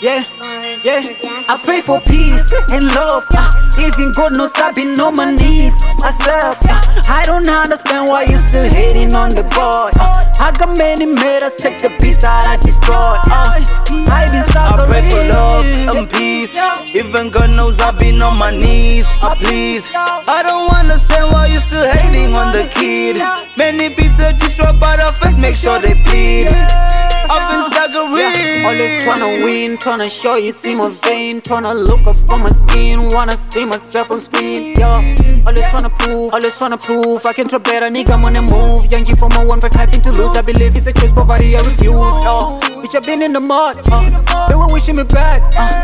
Yeah, yeah. I pray for peace and love. Even God knows I've been on my knees myself. I don't understand why you still hating on the boy. I got many meters, check the beast that I destroyed. I've been I pray for love suffering. and peace. Even God knows I've been on my knees. Please, I don't understand why you still hating on the kid. Many beats are destroyed by the face, make sure they bleed. I've been staggering. Always tryna win, tryna show you see my vein, tryna look up for my skin, wanna see myself on screen. Yeah, always tryna prove I can try better, nigga, I'm on the move. Young G from a 1-5, nothing to lose. I believe it's a choice, poverty I refuse. Bitch, I've been in the mud, they were wishing me bad.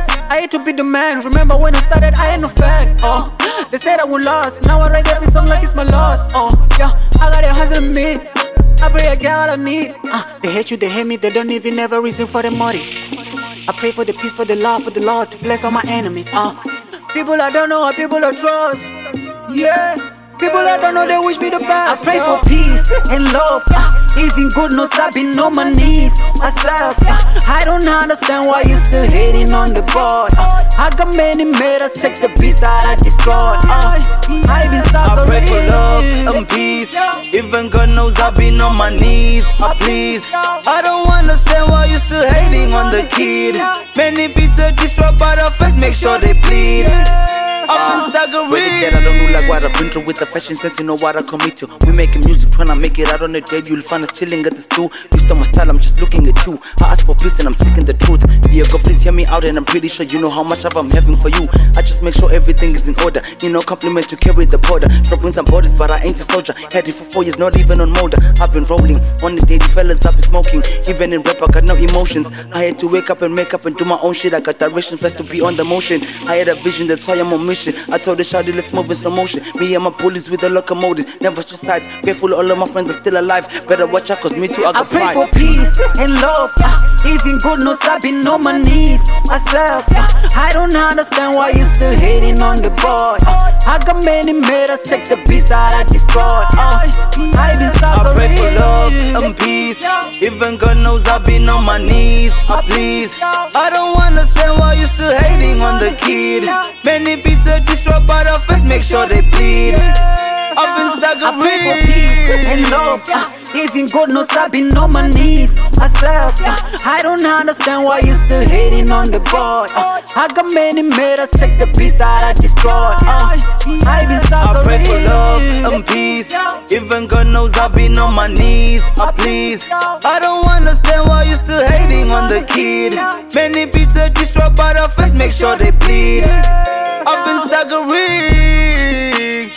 I hate to be the man, remember when I started, I ain't no fat. They said I would lose, now I write every song like it's my loss. Yeah, I got a hustle me. I pray I get all I need. They hate you, they hate me, they don't even have a reason for the motive. I pray for the peace, for the love, for the Lord to bless all my enemies. People I don't know, people I trust. Yeah. People I don't know, they wish me the best. I pray for peace and love. Even God knows I've been on my knees myself. I don't understand why you still hating on the boy. I got many meters, check the beast that I destroyed. I've been I pray for love suffering. and peace. Even God knows I've been on my knees. Please, I don't understand why you still hating on the kid. Many beats are destroyed by the face, make sure they bleed. I've been staggering. I don't know like what I've been through with the fashion sense, you know what I commit to. We making music, tryna make it out on the day. You'll find us chilling at the stool. You stole my style, I'm just looking at you. I ask for peace and I'm seeking the truth. Dear God, please hear me out and I'm pretty sure you know how much love I'm having for you. I just make sure everything is in order. You know, compliment to carry the border. Dropping some borders, but I ain't a soldier. Had it for 4 years, not even on molder. I've been rolling on the daily fellas, I've been smoking. Even in rap, I got no emotions. I had to wake up and make up and do my own shit. I got direction first to be on the motion. I had a vision, that's why I'm on mission. I told the shawty, let's move in slow motion. Me and my bullies with the locomotives, never switch sides. Grateful all of my friends are still alive. Better watch out, cause me too, I I got pray pride. for peace and love. Even God knows I've been on my knees myself. I don't understand why you still hating on the boy. I got many meters, check the beast that I destroyed. I've been I pray for love suffering. and peace. Even God knows I've been on my knees. Please, I don't understand why you still hating on the kid. Many beats are destroyed by the face, make sure they bleed. I've been I pray for staggering. peace and love. Even God knows I've been on my knees myself. I don't understand why you still hating on the boy. I got many meters, check the beast that I destroyed. I've been I pray for love suffering. and peace. Even God knows I've been on my knees. Please, I don't understand why you still hating on the kid. Many beats are destroyed by the face, make sure they bleed. I've been staggering.